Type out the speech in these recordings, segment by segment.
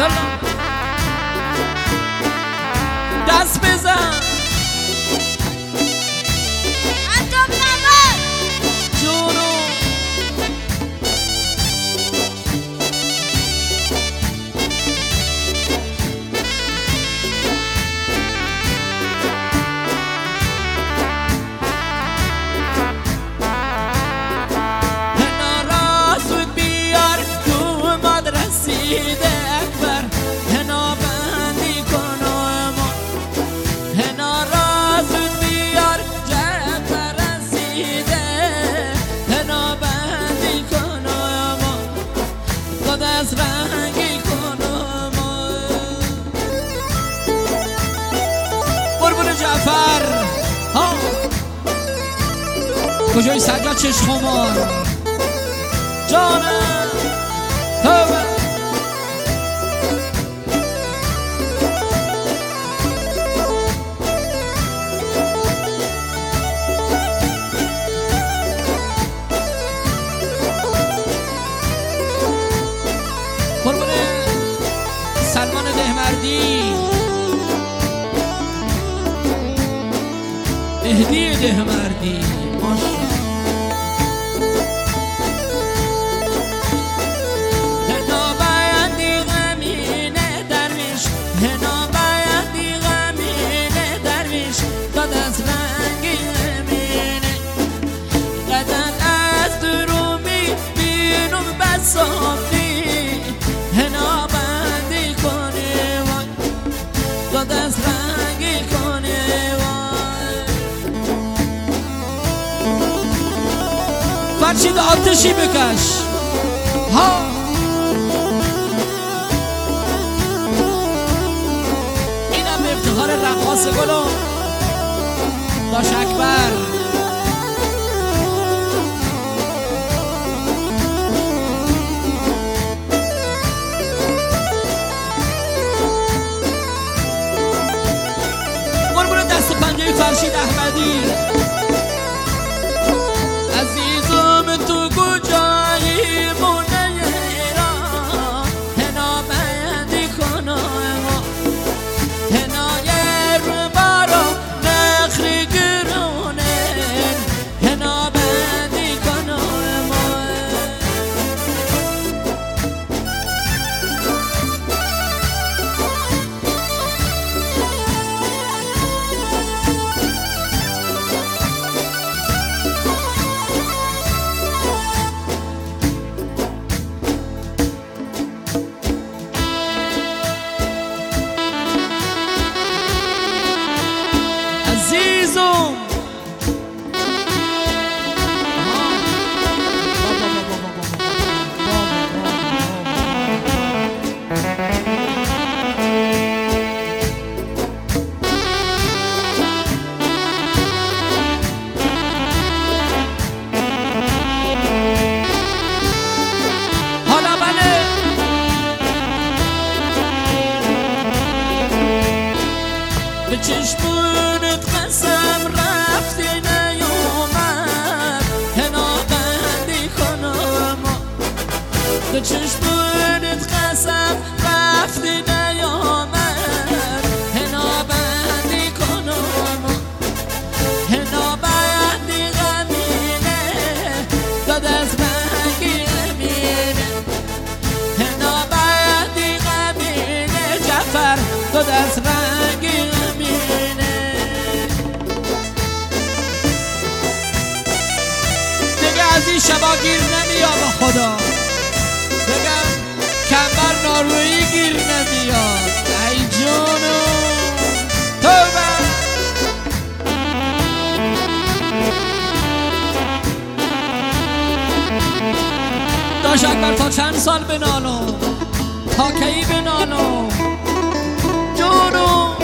دست بزن انجام نمار جونو هنا راسود بیار تو مدرسیده اکبر هنا بندی کنم هنا راسود بیار جعفر رسیده هنا بندی کنم خود از رنگی کنم قربون جعفر ها کجای سجاد چشم خمار جانم توبه قربون سلمان دهمردی مهدی دهمردی ماشاءالله هنا بایندی غمینه درویش هنا بایندی غمینه درویش داد از رنگی غمینه قدن از درومی بینم بسافی هنا بندی کنه وای داد از رنگی کنه وای فرشید آتشی بکش ها اینم افتخار رقاص گلو داش اکبر قربون دست پنجه فرشید احمدی عزیزم تو کجایی مونه ایران هنا بندی کنم هنا یه رو بارا نخری گرونه هنا بندی کنم عزیزم حالا بله به چشمونت قسم رفتی نیومد هنا بندی کنم به چشمونت قسم رفتی نیومد هنا بندی کنم هنا بندی غمینه داد از رنگی غمینه هنا بندی غمینه جعفر داد از رنگی غمینه دیگه از این شبا گیر نمیاد با خدا بگم کمبر نارویی گیر نمیاد ای جونو توبه داش اکبر تا چند سال بنالو تا کی بنالو جونو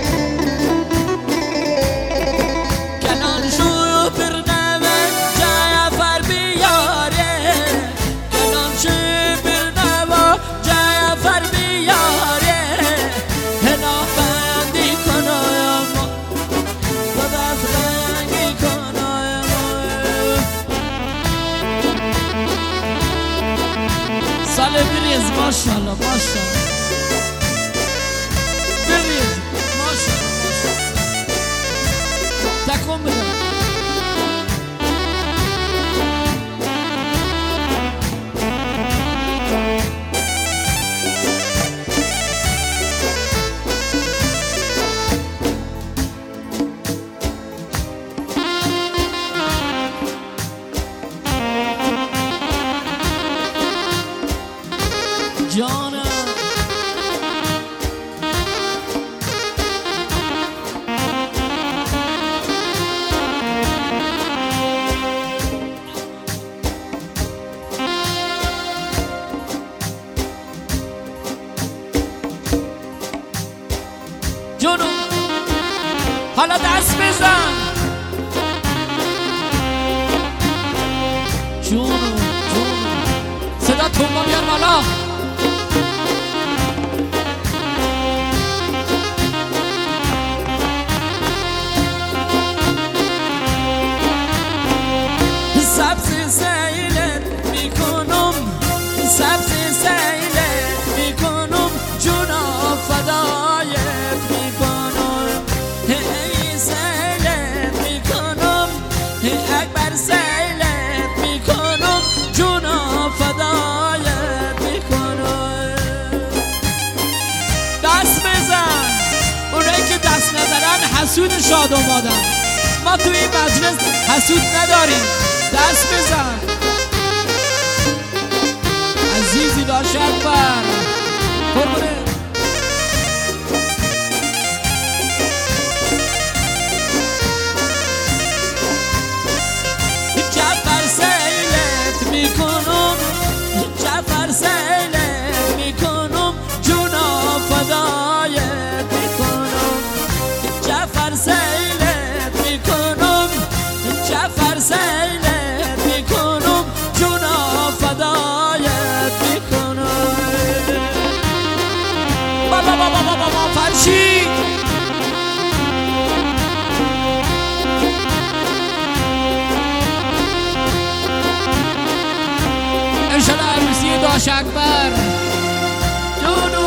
کنان شو پرنوه جعفر بیاره کنان شو پرنوه جعفر بیاره هنا بندی کنایم داد از رنگی کنایم سال بریز ماشاءالله ماشاءالله جانم جونو حالا دست بزن جونو صدا تونگا بیار بالا سبزی سیلت میکنم سبزی سیلت میکنم جونا فدایت میکنم هی سیلت میکنم هی اکبر سیلت میکنم جونا فدایت میکنم دست بزن اونایی که دست ندارن حسود شاد آمادن ما توی این مجلس حسود نداریم دست بزن عزیزی داشت اکبر قربونه جعفر سیلت میکنم جعفر سیلت میکنم جونا فدایت میکنم جعفر سیلت میکنم جعفر سیلت میکنم جونا فدایت میکنم بابا بابا بابا بابا فرشی انشالله عروسی داش اکبر جونو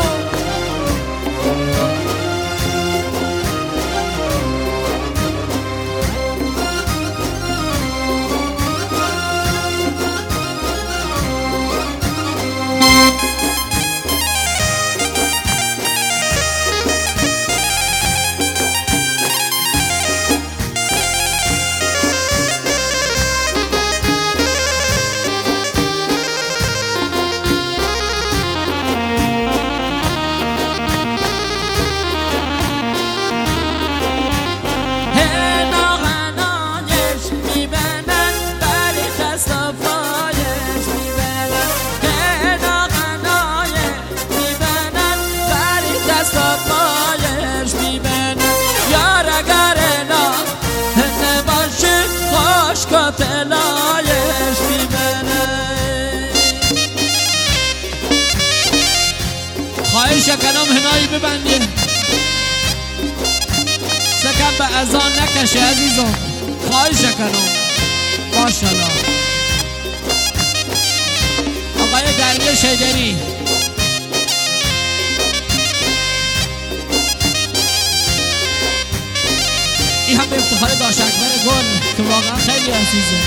تلایش میبنه خواهش کنم هنایی ببندی سکم به اذان نکشه عزیزم خواهش کنم ماشالله آقای درویش حیدری این هم به افتخار داش اکبر گل که واقعا خیلی عزیزه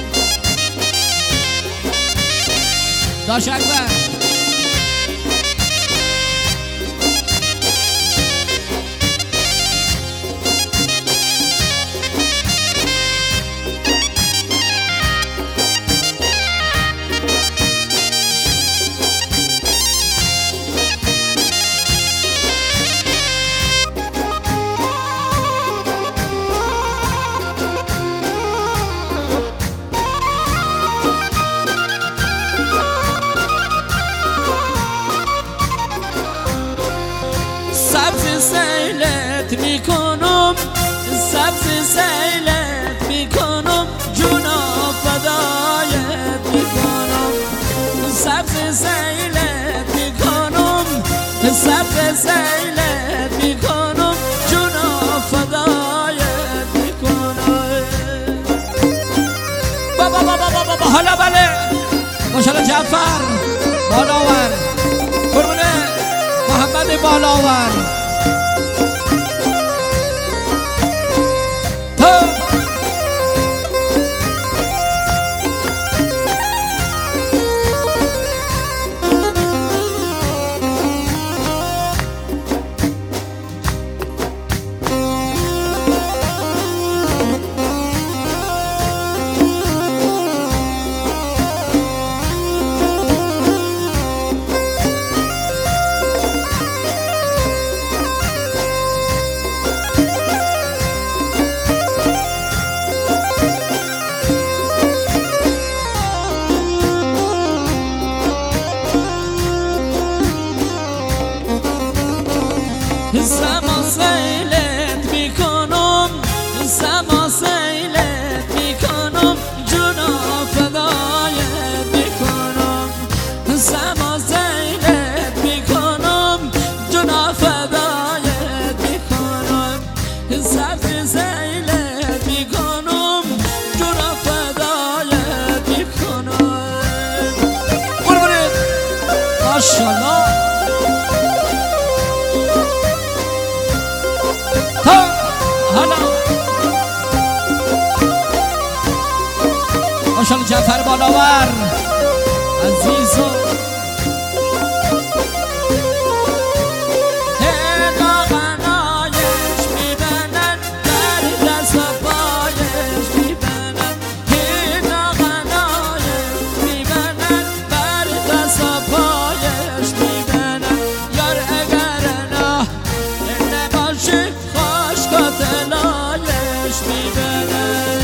داش اکبر سیلت میکنم سبز سیلت میکنم جونا فدایت میکنم سبز سیلت میکنم سبز سیلت میکنم جونا فدایت میکنم بابا بابا بابا بابا حالا بله ماشاءالله جعفر بالاور قربونه محمد بالاور سما سیلت میکنم سما سیلت میکنم جونا فدایت میکنم سما سیلت میکنم جونا فدایت میکنم سبز سیلت میکنم جونا فدایت میکنم قربونت ماشاءالله ماشاءالله جعفر بالاور عزیزو ناغنایش میبنن در دست و پایش میبنن ناغنایش میبنن بر دست و پایش میبنن یار اگر نه نباشی خوش قاتلایش میبنن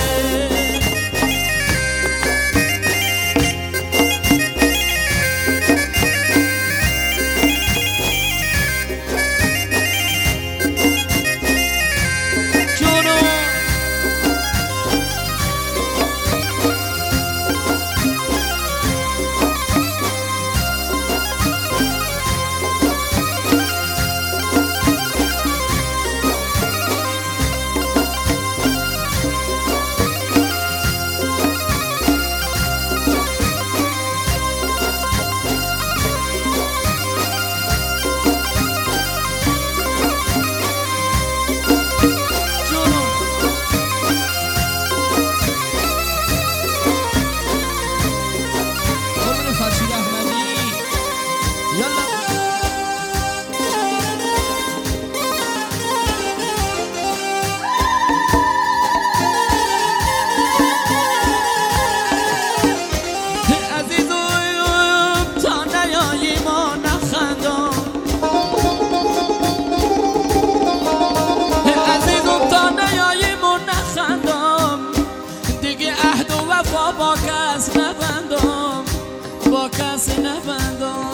با کس نبندم با کس نبندم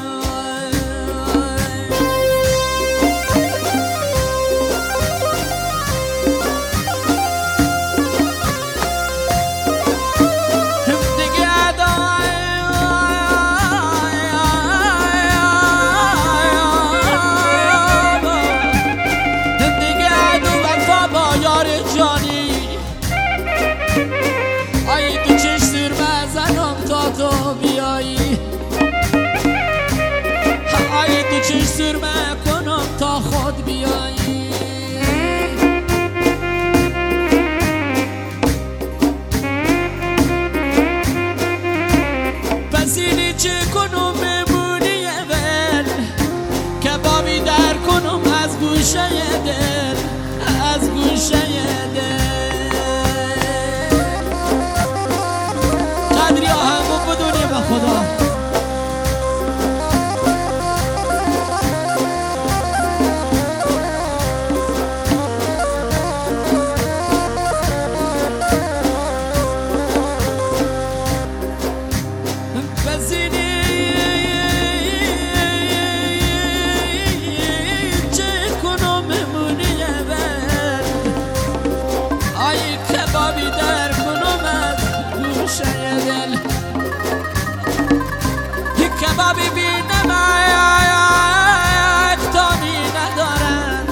دیگه ادو وفا با یار جانی ای تو چش سر بزنم تا تو بیایی ای تو چش سر کنم تا خود بیایی پس اینی چه کنم بمونی اول کبابی در کنم از گوشه دل از گوشه دل قدری آهنگو بدونی به خدا بزینی چه کنم بمونی اول آی کبابی در کنم از گوشه دل کبابی بینم اکتامی ندارن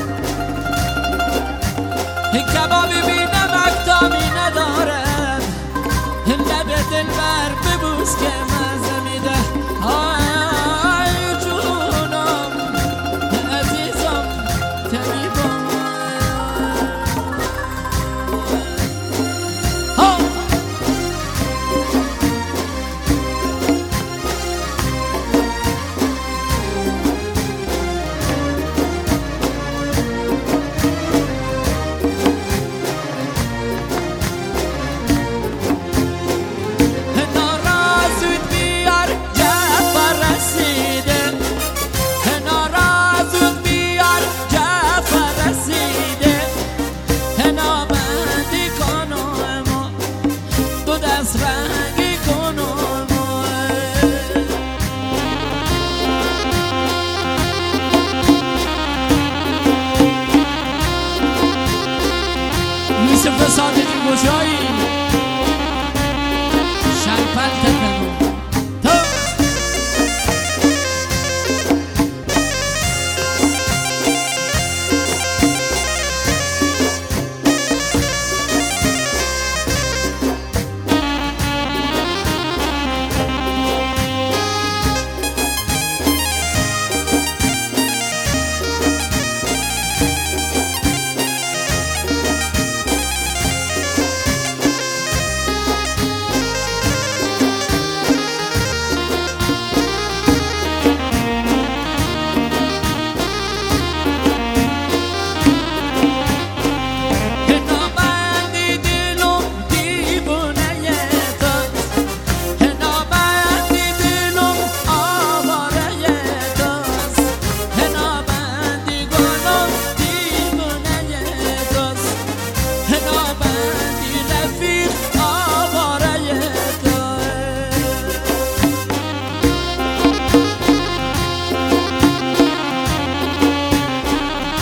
کبابی بینم اکتامی ندارن لب دل بر ببوس که مزه میده آی جونم عزیزم طبیبم ناراض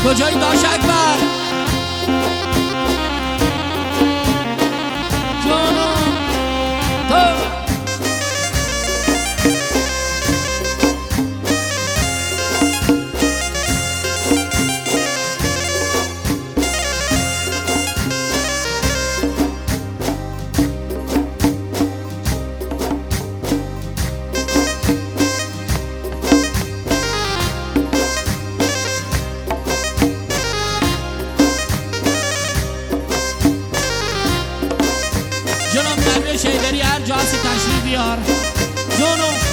کجایی داش اکبر؟ جانم تو جانم قبل شیدری هر جا هستی تشریف بیار جانم